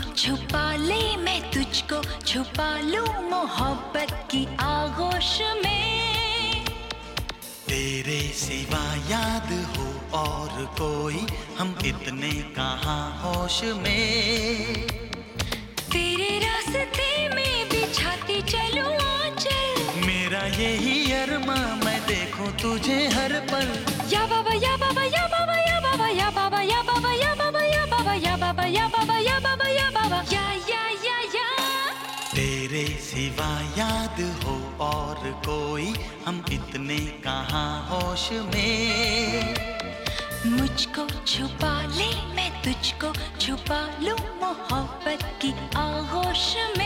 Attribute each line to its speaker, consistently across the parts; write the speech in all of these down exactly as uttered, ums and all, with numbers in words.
Speaker 1: छुपा ले, मैं तुझको छुपा लूं मोहब्बत की आगोश में।
Speaker 2: तेरे सिवा याद हो और कोई, हम इतने कहाँ होश में।
Speaker 1: तेरे रास्ते में बिछाती चलूं आंचल,
Speaker 2: मेरा यही अरमां मैं देखूं तुझे हर पल।
Speaker 1: या बाबा या बाबा या बाबा या बाबा या बाबा या बाबा या बाबा या बाबा या बाबा या बाबा या बाबा या बाबा या या या या।
Speaker 2: तेरे सिवा याद हो और कोई, हम इतने कहाँ होश में।
Speaker 1: मुझको छुपा ले, मैं तुझको छुपा लूं मोहब्बत की आगोश में।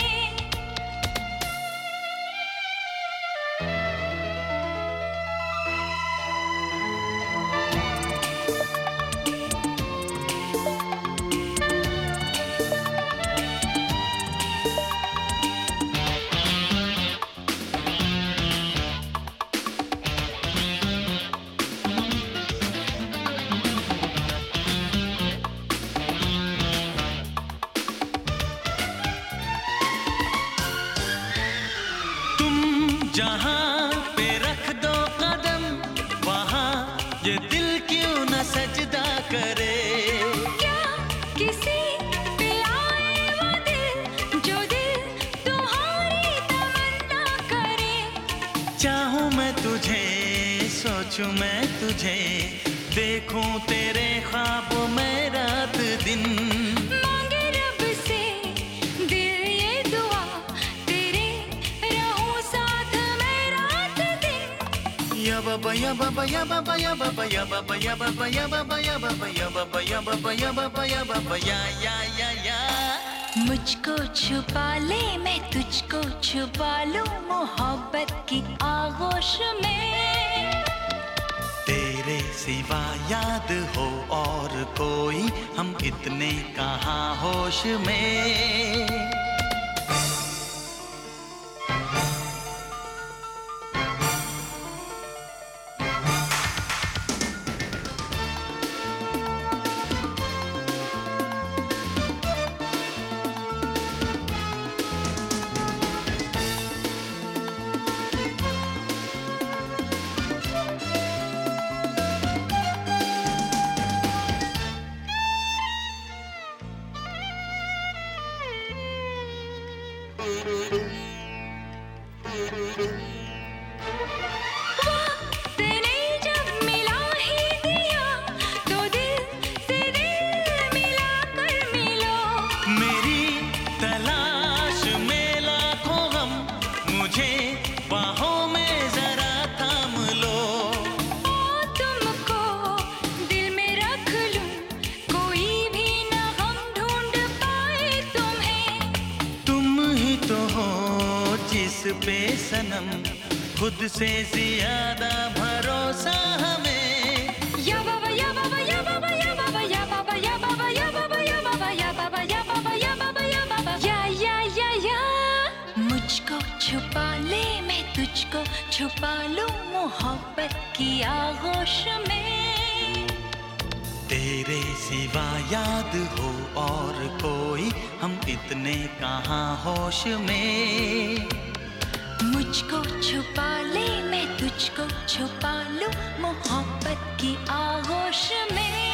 Speaker 2: जहाँ पे रख दो कदम, वहाँ ये दिल क्यों न सजदा करे।
Speaker 1: क्या किसी पे आए वो दिल, जो दिल तुम्हारी तमन्ना करे।
Speaker 2: चाहूँ मैं तुझे, सोचूं मैं तुझे, देखूं तेरे ख्वाब में रात दिन।
Speaker 1: मांगे रब से दिल ये दुआ, तेरे रहूं साथ मैं रात दिन।
Speaker 2: या बाबा या बाबा या बाबा या बाबा या बाबा या बाबा या बाबा या बाबा या बाबा या बाबा या बाबा या बाबा या या या या।
Speaker 1: मुझको छुपा ले, मैं तुझको छुपा लूं मोहब्बत की आगोश में।
Speaker 2: तेरे सिवा याद हो और कोई, हम इतने कहाँ होश में।
Speaker 1: वक्त ने जब मिला ही दिया, तो दिल से दिल मिला कर मिलो।
Speaker 2: मेरी तलाश में लाखों गम, मुझे बाहों में जरा थाम लो।
Speaker 1: ओ तुमको दिल में रख लूं, कोई भी ना गम ढूंढ पाए तुम्हें।
Speaker 2: तुम ही तो हो जिस पे सनम, खुद से ज्यादा भरोसा हमें।
Speaker 1: या बाबा या बाबा या बाबा या बाबा या बाबा या बाबा या बाबा या बाबा या बाबा या बाबा या बाबा या बाबा या या या या। मुझको छुपा ले, मैं तुझको छुपा लूं मोहब्बत की आगोश में।
Speaker 2: तेरे सिवा याद हो और कोई, हम इतने कहाँ होश में।
Speaker 1: मुझको छुपा ले, मैं तुझको छुपा लूं मोहब्बत की आगोश में।